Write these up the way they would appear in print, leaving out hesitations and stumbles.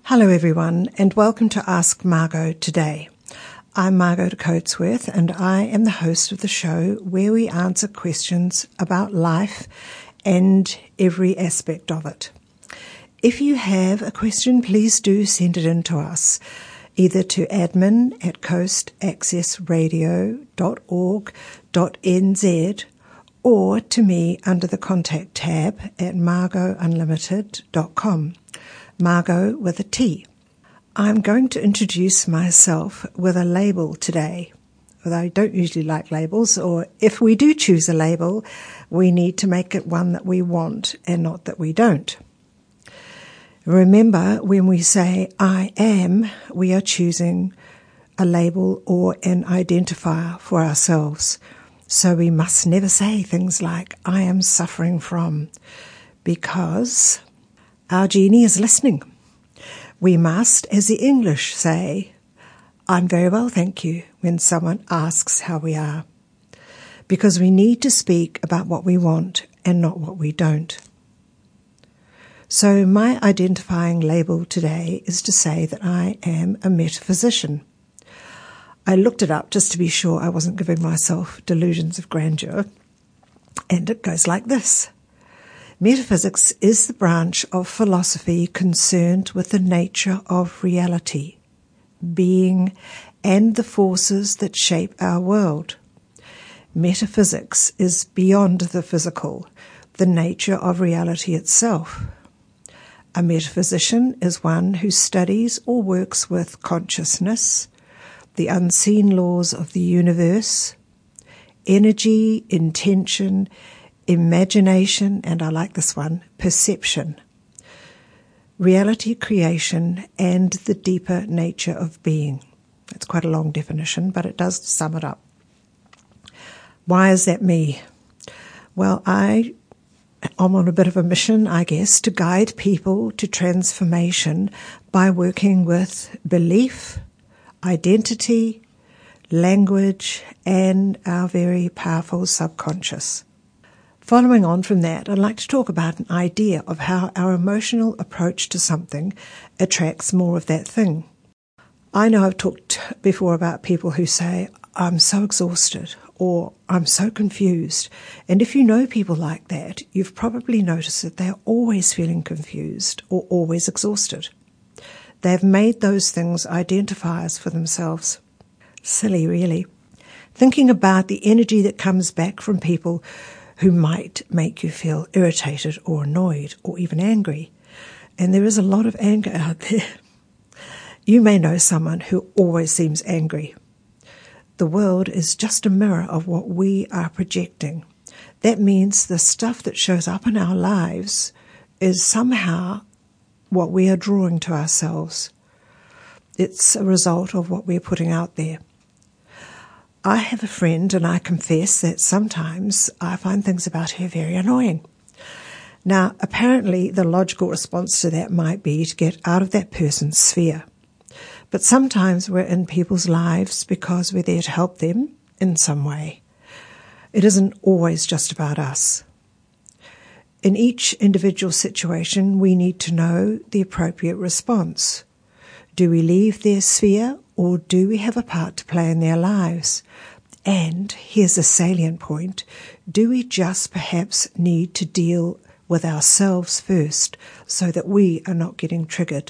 Hello everyone, and welcome to Ask Margot today. I'm Margot de Coatsworth, and I am the host of the show where we answer questions about life and every aspect of it. If you have a question, please do send it in to us, either to admin@coastaccessradio.org.nz or to me under the contact tab at margotunlimited.com. Margot with a T. I'm going to introduce myself with a label today. Although I don't usually like labels, or if we do choose a label, we need to make it one that we want and not that we don't. Remember, when we say I am, we are choosing a label or an identifier for ourselves. So we must never say things like I am suffering from, because our genie is listening. We must, as the English say, I'm very well, thank you, when someone asks how we are, because we need to speak about what we want and not what we don't. So my identifying label today is to say that I am a metaphysician. I looked it up just to be sure I wasn't giving myself delusions of grandeur, and it goes like this. Metaphysics is the branch of philosophy concerned with the nature of reality, being, and the forces that shape our world. Metaphysics is beyond the physical, the nature of reality itself. A metaphysician is one who studies or works with consciousness, the unseen laws of the universe, energy, intention, imagination, and I like this one, perception, reality creation, and the deeper nature of being. It's quite a long definition, but it does sum it up. Why is that me? Well, I'm on a bit of a mission, I guess, to guide people to transformation by working with belief, identity, language, and our very powerful subconscious. Following on from that, I'd like to talk about an idea of how our emotional approach to something attracts more of that thing. I know I've talked before about people who say, I'm so exhausted, or I'm so confused. And if you know people like that, you've probably noticed that they're always feeling confused or always exhausted. They've made those things identifiers for themselves. Silly, really. Thinking about the energy that comes back from people who might make you feel irritated or annoyed or even angry. And there is a lot of anger out there. You may know someone who always seems angry. The world is just a mirror of what we are projecting. That means the stuff that shows up in our lives is somehow what we are drawing to ourselves. It's a result of what we're putting out there. I have a friend, and I confess that sometimes I find things about her very annoying. Now, apparently the logical response to that might be to get out of that person's sphere. But sometimes we're in people's lives because we're there to help them in some way. It isn't always just about us. In each individual situation, we need to know the appropriate response. Do we leave their sphere, or do we have a part to play in their lives? And here's a salient point. Do we just perhaps need to deal with ourselves first so that we are not getting triggered?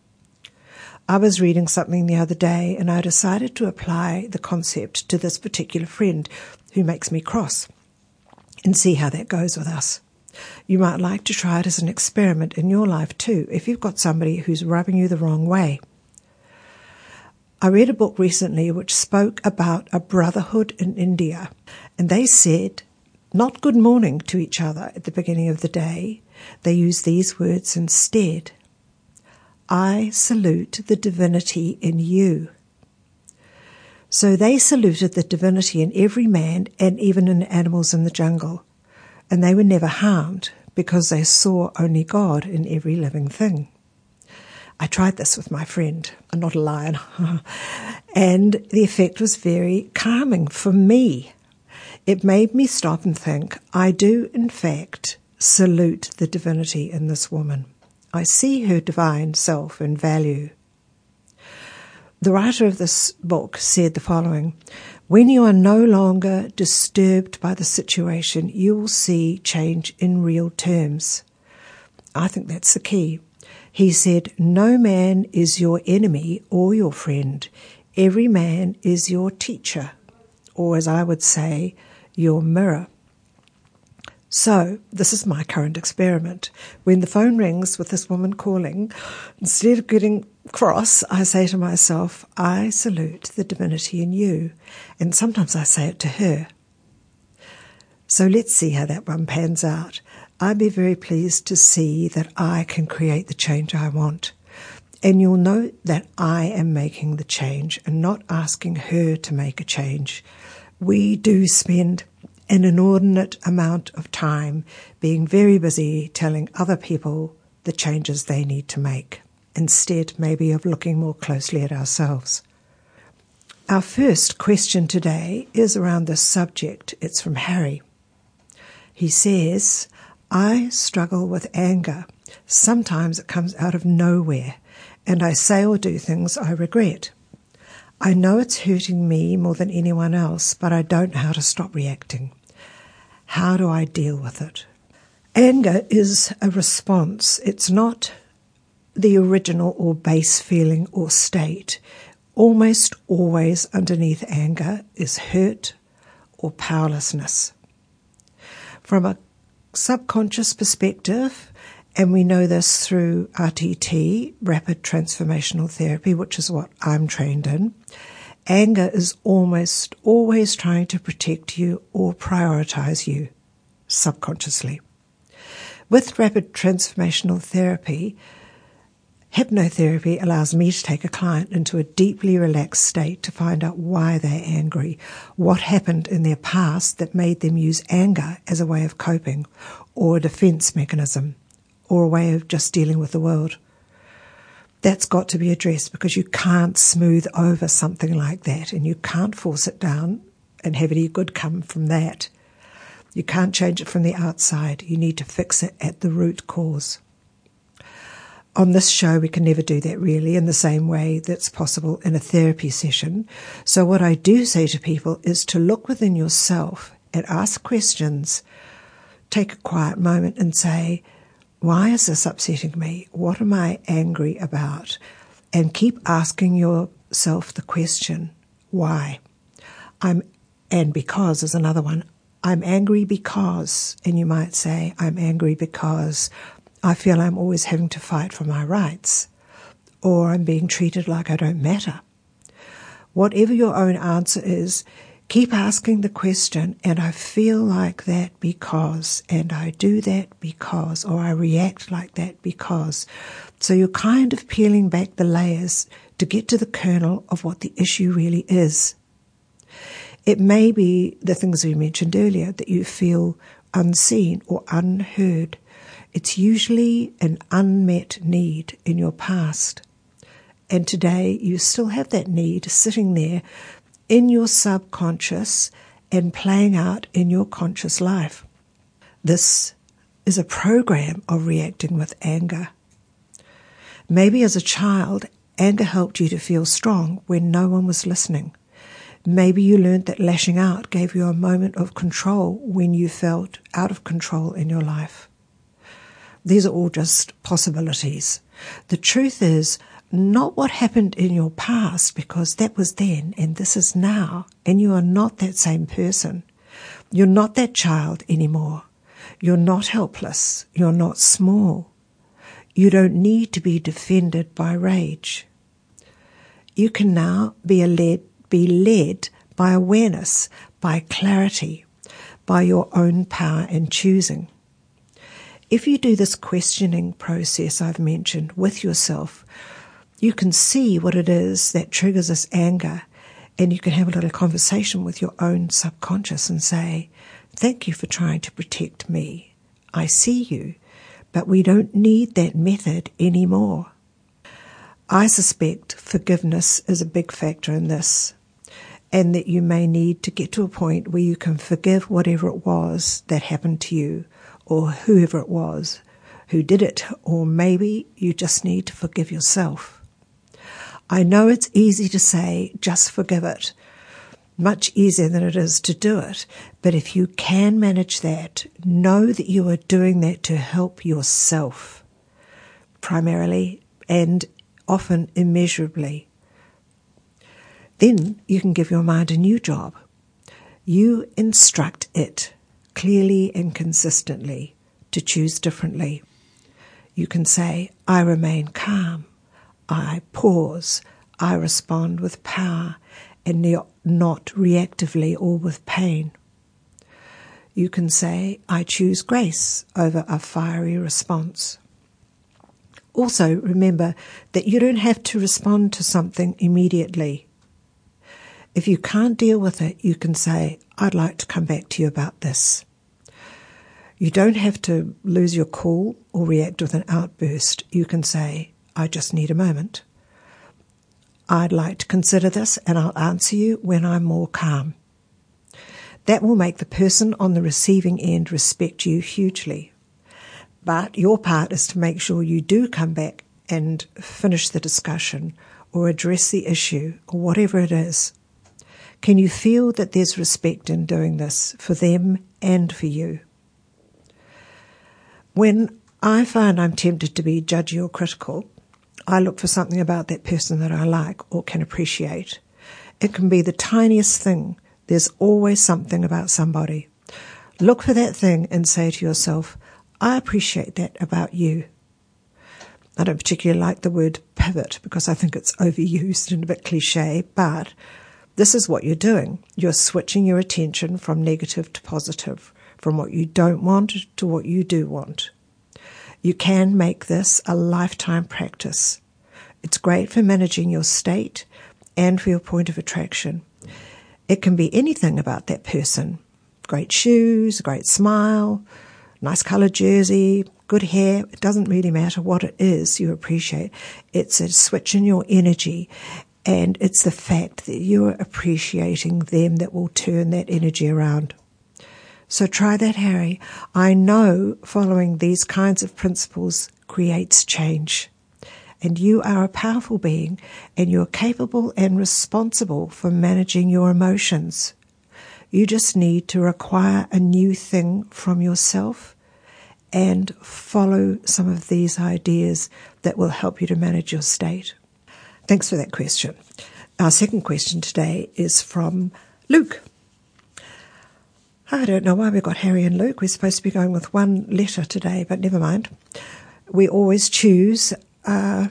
I was reading something the other day, and I decided to apply the concept to this particular friend who makes me cross and see how that goes with us. You might like to try it as an experiment in your life too, if you've got somebody who's rubbing you the wrong way. I read a book recently which spoke about a brotherhood in India, and they said, not good morning to each other at the beginning of the day. They used these words instead. I salute the divinity in you. So they saluted the divinity in every man and even in animals in the jungle, and they were never harmed because they saw only God in every living thing. I tried this with my friend. I'm not a lion. And the effect was very calming for me. It made me stop and think, I do, in fact, salute the divinity in this woman. I see her divine self and value. The writer of this book said the following: when you are no longer disturbed by the situation, you will see change in real terms. I think that's the key. He said, no man is your enemy or your friend. Every man is your teacher, or as I would say, your mirror. So, this is my current experiment. When the phone rings with this woman calling, instead of getting cross, I say to myself, I salute the divinity in you. And sometimes I say it to her. So let's see how that one pans out. I'd be very pleased to see that I can create the change I want. And you'll know that I am making the change and not asking her to make a change. We do spend an inordinate amount of time being very busy telling other people the changes they need to make, instead maybe of looking more closely at ourselves. Our first question today is around this subject. It's from Harry. He says, I struggle with anger. Sometimes it comes out of nowhere, and I say or do things I regret. I know it's hurting me more than anyone else, but I don't know how to stop reacting. How do I deal with it? Anger is a response. It's not the original or base feeling or state. Almost always underneath anger is hurt or powerlessness. From a subconscious perspective, and we know this through RTT, Rapid Transformational Therapy, which is what I'm trained in, anger is almost always trying to protect you or prioritize you subconsciously. With Rapid Transformational Therapy, hypnotherapy allows me to take a client into a deeply relaxed state to find out why they're angry, what happened in their past that made them use anger as a way of coping, or a defense mechanism, or a way of just dealing with the world. That's got to be addressed, because you can't smooth over something like that, and you can't force it down and have any good come from that. You can't change it from the outside. You need to fix it at the root cause. On this show, we can never do that really in the same way that's possible in a therapy session. So what I do say to people is to look within yourself and ask questions. Take a quiet moment and say, why is this upsetting me? What am I angry about? And keep asking yourself the question, why? And because is another one. I'm angry because, and you might say, I'm angry because I feel I'm always having to fight for my rights, or I'm being treated like I don't matter. Whatever your own answer is, keep asking the question, and I feel like that because, and I do that because, or I react like that because. So you're kind of peeling back the layers to get to the kernel of what the issue really is. It may be the things we mentioned earlier, that you feel unseen or unheard. It's usually an unmet need in your past. And today you still have that need sitting there in your subconscious and playing out in your conscious life. This is a program of reacting with anger. Maybe as a child, anger helped you to feel strong when no one was listening. Maybe you learned that lashing out gave you a moment of control when you felt out of control in your life. These are all just possibilities. The truth is not what happened in your past, because that was then and this is now, and you are not that same person. You're not that child anymore. You're not helpless. You're not small. You don't need to be defended by rage. You can now be led by awareness, by clarity, by your own power and choosing. If you do this questioning process I've mentioned with yourself, you can see what it is that triggers this anger, and you can have a little conversation with your own subconscious and say, thank you for trying to protect me. I see you, but we don't need that method anymore. I suspect forgiveness is a big factor in this, and that you may need to get to a point where you can forgive whatever it was that happened to you, or whoever it was who did it, or maybe you just need to forgive yourself. I know it's easy to say, just forgive it. Much easier than it is to do it. But if you can manage that, know that you are doing that to help yourself, primarily and often immeasurably. Then you can give your mind a new job. You instruct it clearly and consistently to choose differently. You can say, I remain calm, I pause, I respond with power and not reactively or with pain. You can say, I choose grace over a fiery response. Also, remember that you don't have to respond to something immediately. If you can't deal with it, you can say, I'd like to come back to you about this. You don't have to lose your cool or react with an outburst. You can say, I just need a moment. I'd like to consider this and I'll answer you when I'm more calm. That will make the person on the receiving end respect you hugely. But your part is to make sure you do come back and finish the discussion or address the issue or whatever it is. Can you feel that there's respect in doing this for them and for you? When I find I'm tempted to be judgy or critical, I look for something about that person that I like or can appreciate. It can be the tiniest thing. There's always something about somebody. Look for that thing and say to yourself, I appreciate that about you. I don't particularly like the word pivot because I think it's overused and a bit cliche, but this is what you're doing. You're switching your attention from negative to positive, from what you don't want to what you do want. You can make this a lifetime practice. It's great for managing your state and for your point of attraction. It can be anything about that person. Great shoes, a great smile, nice coloured jersey, good hair. It doesn't really matter what it is you appreciate. It's a switch in your energy, and it's the fact that you're appreciating them that will turn that energy around. So try that, Harry. I know following these kinds of principles creates change. And you are a powerful being, and you're capable and responsible for managing your emotions. You just need to require a new thing from yourself and follow some of these ideas that will help you to manage your state. Thanks for that question. Our second question today is from Luke. I don't know why we got Harry and Luke. We're supposed to be going with one letter today, but never mind. We always choose a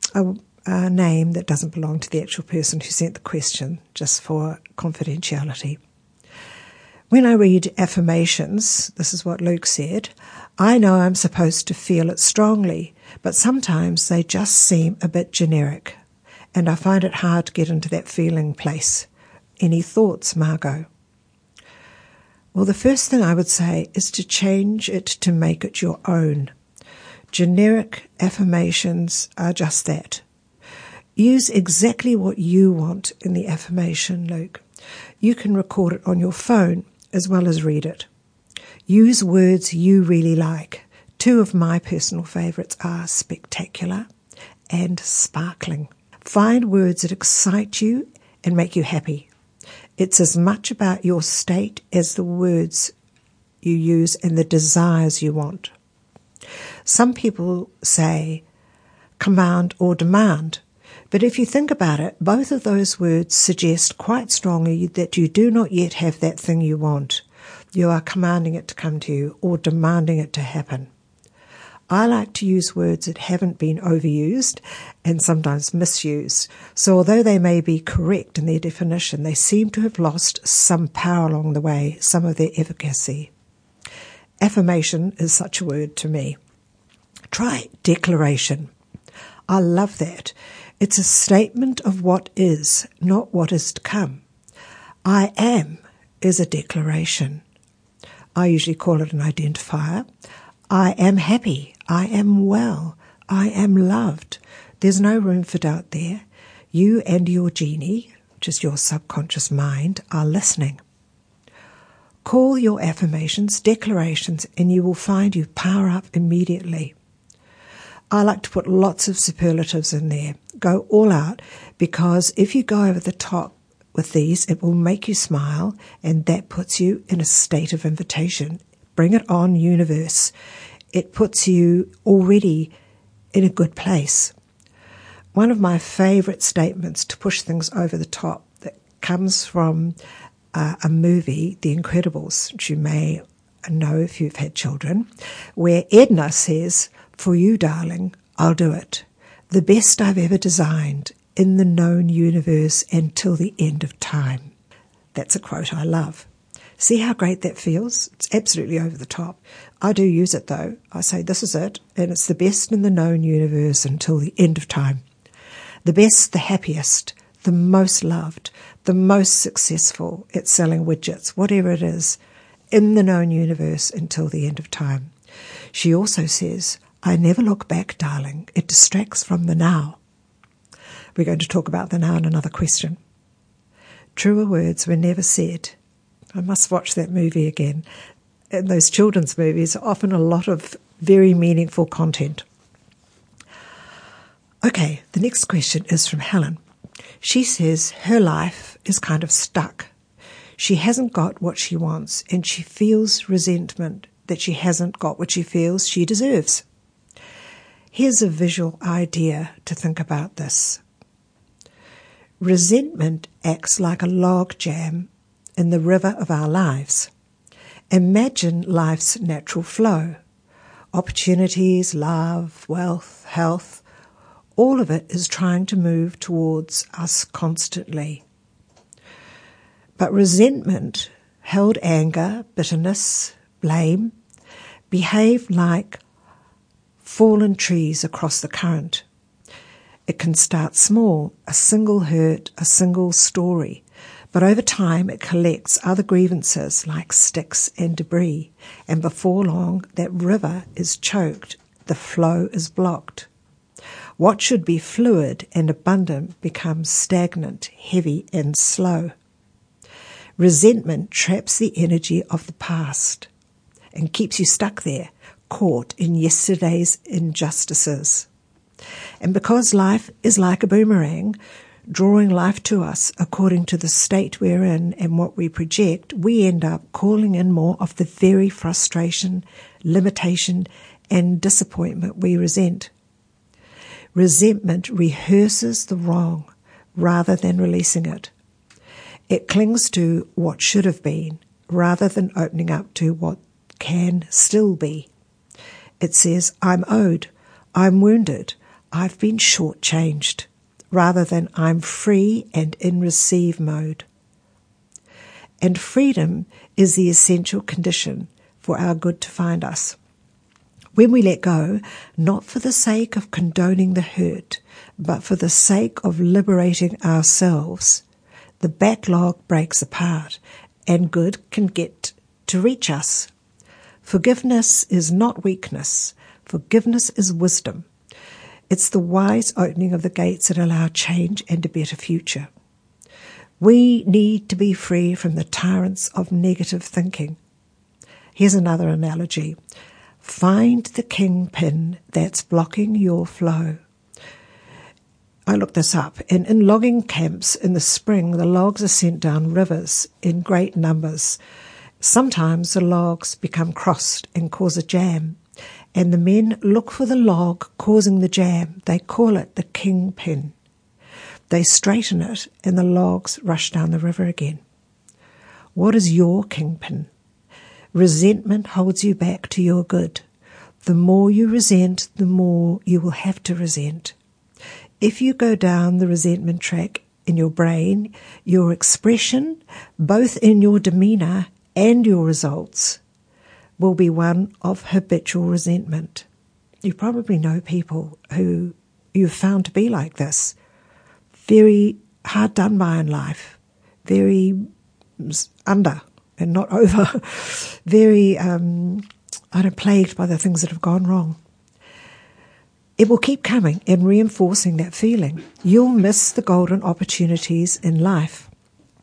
name that doesn't belong to the actual person who sent the question, just for confidentiality. When I read affirmations, this is what Luke said, I know I'm supposed to feel it strongly, but sometimes they just seem a bit generic, and I find it hard to get into that feeling place. Any thoughts, Margot? Well, the first thing I would say is to change it to make it your own. Generic affirmations are just that. Use exactly what you want in the affirmation, Luke. You can record it on your phone as well as read it. Use words you really like. Two of my personal favourites are spectacular and sparkling. Find words that excite you and make you happy. It's as much about your state as the words you use and the desires you want. Some people say command or demand, but if you think about it, both of those words suggest quite strongly that you do not yet have that thing you want. You are commanding it to come to you or demanding it to happen. I like to use words that haven't been overused and sometimes misused. So although they may be correct in their definition, they seem to have lost some power along the way, some of their efficacy. Affirmation is such a word to me. Try declaration. I love that. It's a statement of what is, not what is to come. I am is a declaration. I usually call it an identifier. I am happy. I am well. I am loved. There's no room for doubt there. You and your genie, which is your subconscious mind, are listening. Call your affirmations declarations, and you will find you power up immediately. I like to put lots of superlatives in there. Go all out, because if you go over the top with these, it will make you smile, and that puts you in a state of invitation. Bring it on, universe. It puts you already in a good place. One of my favourite statements to push things over the top that comes from a movie, The Incredibles, which you may know if you've had children, where Edna says, "For you, darling, I'll do it. The best I've ever designed in the known universe until the end of time." That's a quote I love. See how great that feels? It's absolutely over the top. I do use it though. I say this is it, and it's the best in the known universe until the end of time. The best, the happiest, the most loved, the most successful at selling widgets, whatever it is, in the known universe until the end of time. She also says, "I never look back, darling. It distracts from the now." We're going to talk about the now in another question. Truer words were never said. I must watch that movie again. In those children's movies, often a lot of very meaningful content. Okay, the next question is from Helen. She says her life is kind of stuck. She hasn't got what she wants, and she feels resentment that she hasn't got what she feels she deserves. Here's a visual idea to think about this. Resentment acts like a log jam in the river of our lives. Imagine life's natural flow. Opportunities, love, wealth, health, all of it is trying to move towards us constantly. But resentment, held anger, bitterness, blame, behave like fallen trees across the current. It can start small, a single hurt, a single story, but over time it collects other grievances like sticks and debris, and before long that river is choked, the flow is blocked. What should be fluid and abundant becomes stagnant, heavy and slow. Resentment traps the energy of the past and keeps you stuck there, caught in yesterday's injustices. And because life is like a boomerang, drawing life to us according to the state we're in and what we project, we end up calling in more of the very frustration, limitation, and disappointment we resent. Resentment rehearses the wrong rather than releasing it. It clings to what should have been rather than opening up to what can still be. It says, "I'm owed, I'm wounded, I've been shortchanged," rather than "I'm free and in receive mode." And freedom is the essential condition for our good to find us. When we let go, not for the sake of condoning the hurt, but for the sake of liberating ourselves, the backlog breaks apart and good can get to reach us. Forgiveness is not weakness. Forgiveness is wisdom. It's the wise opening of the gates that allow change and a better future. We need to be free from the tyrants of negative thinking. Here's another analogy. Find the kingpin that's blocking your flow. I looked this up, and in logging camps in the spring, the logs are sent down rivers in great numbers. Sometimes the logs become crossed and cause a jam, and the men look for the log causing the jam. They call it the kingpin. They straighten it, and the logs rush down the river again. What is your kingpin? Resentment holds you back to your good. The more you resent, the more you will have to resent. If you go down the resentment track in your brain, your expression, both in your demeanour and your results, will be one of habitual resentment. You probably know people who you've found to be like this. Very hard done by in life, very under and not over, very plagued by the things that have gone wrong. It will keep coming and reinforcing that feeling. You'll miss the golden opportunities in life.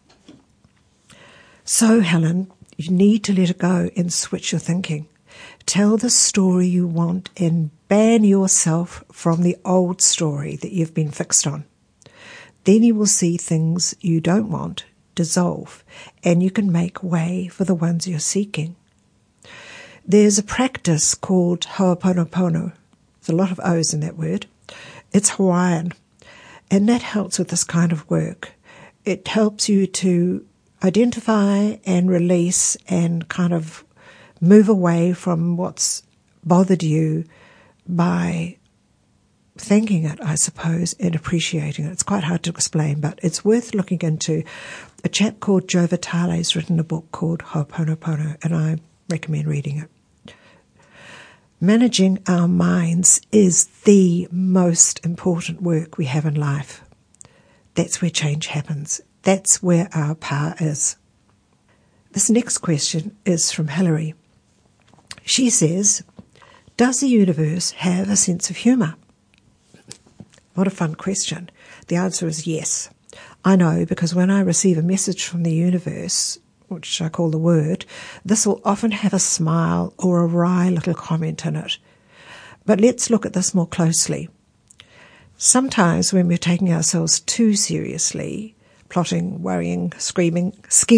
So, Helen, you need to let it go and switch your thinking Tell the story you want and ban yourself from the old story that you've been fixed on. Then you will see things you don't want dissolve, and you can make way for the ones you're seeking. There's a practice called Ho'oponopono. There's a lot of O's in that word. It's Hawaiian, and that helps with this kind of work. It helps you to identify and release and kind of move away from what's bothered you by thanking it, I suppose, and appreciating it. It's quite hard to explain, but it's worth looking into. A chap called Joe Vitale's written a book called Ho'oponopono, and I recommend reading it. Managing our minds is the most important work we have in life. That's where change happens. That's where our power is. This next question is from Hilary. She says, does the universe have a sense of humour? What a fun question. The answer is yes. I know, because when I receive a message from the universe, which I call the Word, this will often have a smile or a wry little comment in it. But let's look at this more closely. Sometimes when we're taking ourselves too seriously, plotting, worrying, scheming,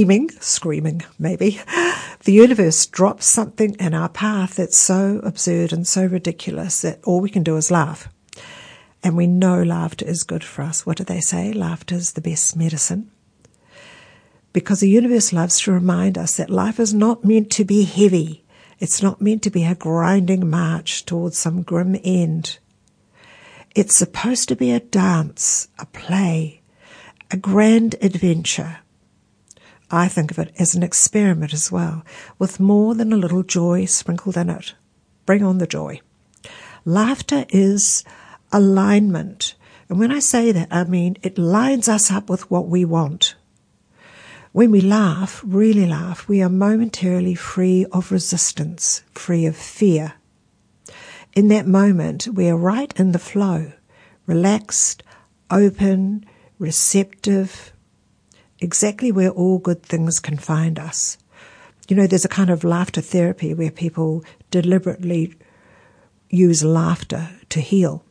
maybe, the universe drops something in our path that's so absurd and so ridiculous that all we can do is laugh. And we know laughter is good for us. What do they say? Laughter is the best medicine. Because the universe loves to remind us that life is not meant to be heavy. It's not meant to be a grinding march towards some grim end. It's supposed to be a dance, a play, a grand adventure. I think of it as an experiment as well, with more than a little joy sprinkled in it. Bring on the joy. Laughter is alignment. And when I say that, I mean it lines us up with what we want. When we laugh, really laugh, we are momentarily free of resistance, free of fear. In that moment, we are right in the flow, relaxed, open, receptive, exactly where all good things can find us. You know, there's a kind of laughter therapy where people deliberately use laughter to heal.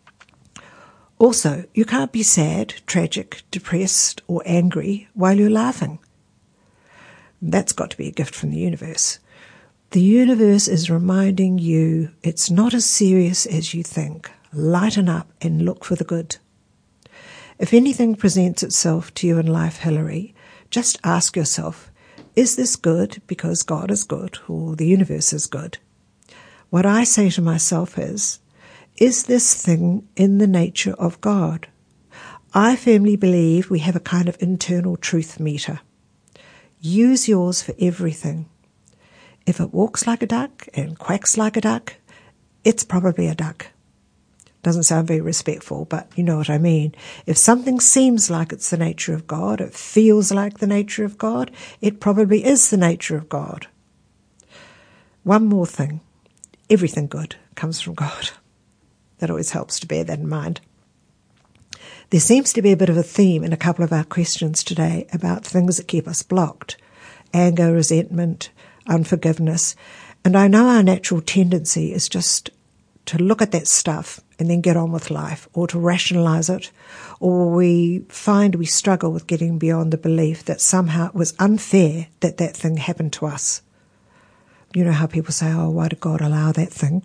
Also, you can't be sad, tragic, depressed, or angry while you're laughing. That's got to be a gift from the universe. The universe is reminding you it's not as serious as you think. Lighten up and look for the good. If anything presents itself to you in life, Hilary, just ask yourself, is this good because God is good or the universe is good? What I say to myself is this thing in the nature of God? I firmly believe we have a kind of internal truth meter. Use yours for everything. If it walks like a duck and quacks like a duck, it's probably a duck. Doesn't sound very respectful, but you know what I mean. If something seems like it's the nature of God, it feels like the nature of God, it probably is the nature of God. One more thing. Everything good comes from God. That always helps to bear that in mind. There seems to be a bit of a theme in a couple of our questions today about things that keep us blocked. Anger, resentment, unforgiveness. And I know our natural tendency is just to look at that stuff and then get on with life, or to rationalize it, or we find we struggle with getting beyond the belief that somehow it was unfair that that thing happened to us. You know how people say, oh, why did God allow that thing?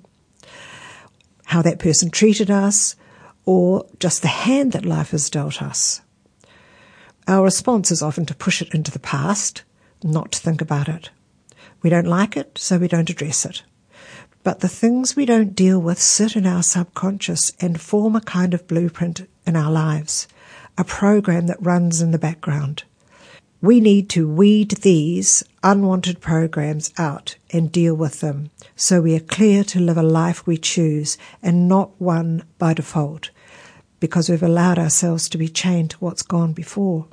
How that person treated us, or just the hand that life has dealt us. Our response is often to push it into the past, not to think about it. We don't like it, so we don't address it. But the things we don't deal with sit in our subconscious and form a kind of blueprint in our lives, a program that runs in the background. We need to weed these unwanted programs out and deal with them so we are clear to live a life we choose and not one by default, because we've allowed ourselves to be chained to what's gone before.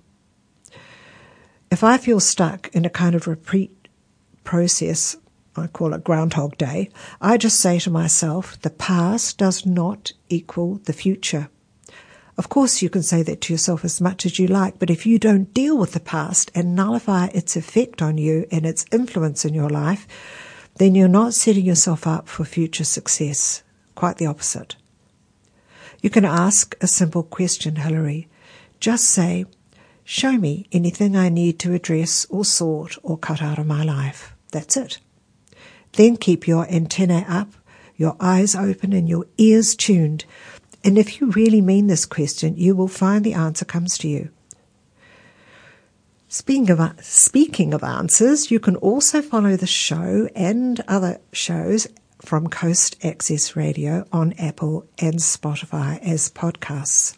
If I feel stuck in a kind of repeat process, I call it Groundhog Day, I just say to myself, the past does not equal the future. Of course, you can say that to yourself as much as you like, but if you don't deal with the past and nullify its effect on you and its influence in your life, then you're not setting yourself up for future success. Quite the opposite. You can ask a simple question, Hilary. Just say, show me anything I need to address or sort or cut out of my life. That's it. Then keep your antennae up, your eyes open and your ears tuned. And if you really mean this question, you will find the answer comes to you. Speaking of answers, you can also follow the show and other shows from Coast Access Radio on Apple and Spotify as podcasts.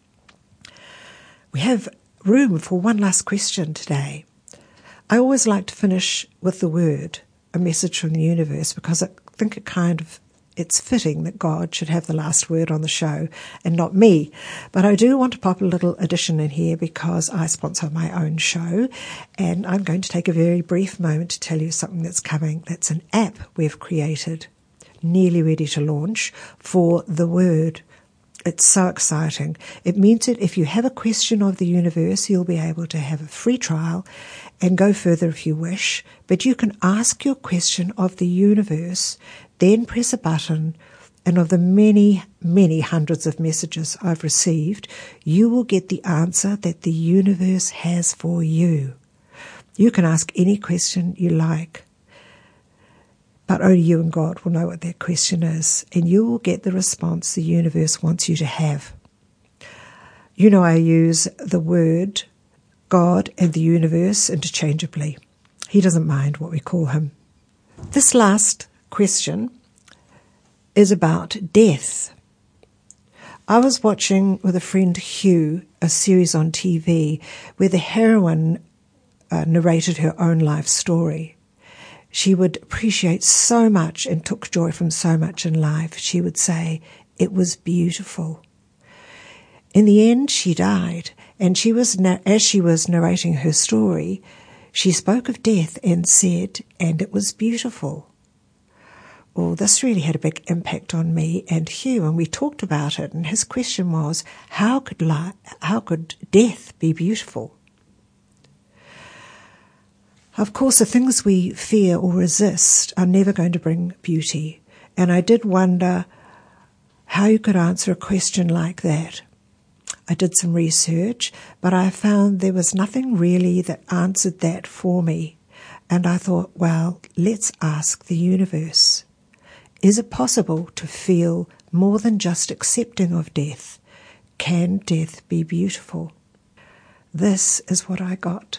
We have room for one last question today. I always like to finish with the word, a message from the universe, because I think it's fitting that God should have the last word on the show and not me. But I do want to pop a little addition in here because I sponsor my own show, and I'm going to take a very brief moment to tell you something that's coming. That's an app we've created, nearly ready to launch, for the word. It's so exciting. It means that if you have a question of the universe, you'll be able to have a free trial and go further if you wish. But you can ask your question of the universe, then press a button, and of the many, many hundreds of messages I've received, you will get the answer that the universe has for you. You can ask any question you like, but only you and God will know what that question is, and you will get the response the universe wants you to have. You know, I use the word God and the universe interchangeably. He doesn't mind what we call him. This last question is about death. I was watching with a friend, Hugh, a series on TV where the heroine narrated her own life story. She would appreciate so much and took joy from so much in life. She would say, it was beautiful. In the end, she died, and as she was narrating her story, she spoke of death and said, and it was beautiful. Well, this really had a big impact on me and Hugh, and we talked about it, and his question was, how could death be beautiful? Of course, the things we fear or resist are never going to bring beauty, and I did wonder how you could answer a question like that. I did some research, but I found there was nothing really that answered that for me, and I thought, well, let's ask the universe. Is it possible to feel more than just accepting of death? Can death be beautiful? This is what I got.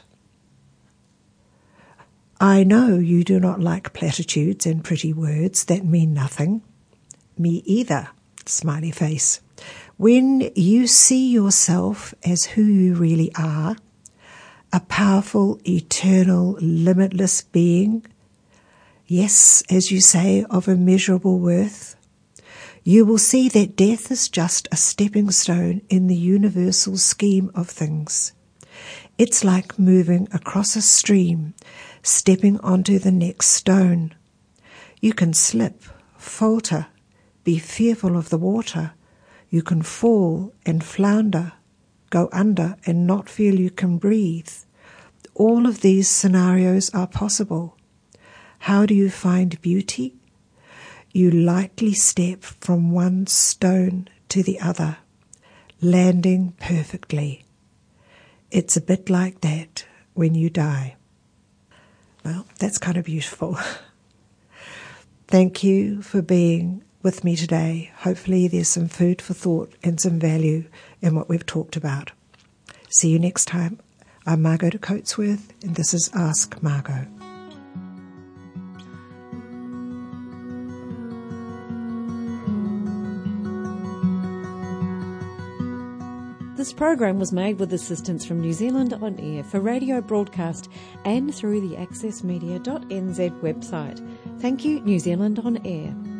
I know you do not like platitudes and pretty words that mean nothing. Me either, smiley face. When you see yourself as who you really are, a powerful, eternal, limitless being, yes, as you say, of immeasurable worth, you will see that death is just a stepping stone in the universal scheme of things. It's like moving across a stream, stepping onto the next stone. You can slip, falter, be fearful of the water. You can fall and flounder, go under and not feel you can breathe. All of these scenarios are possible. How do you find beauty? You lightly step from one stone to the other, landing perfectly. It's a bit like that when you die. Well, that's kind of beautiful. Thank you for being with me today. Hopefully there's some food for thought and some value in what we've talked about. See you next time. I'm Margot de Coatsworth, and this is Ask Margot. This program was made with assistance from New Zealand On Air for radio broadcast and through the accessmedia.nz website. Thank you, New Zealand On Air.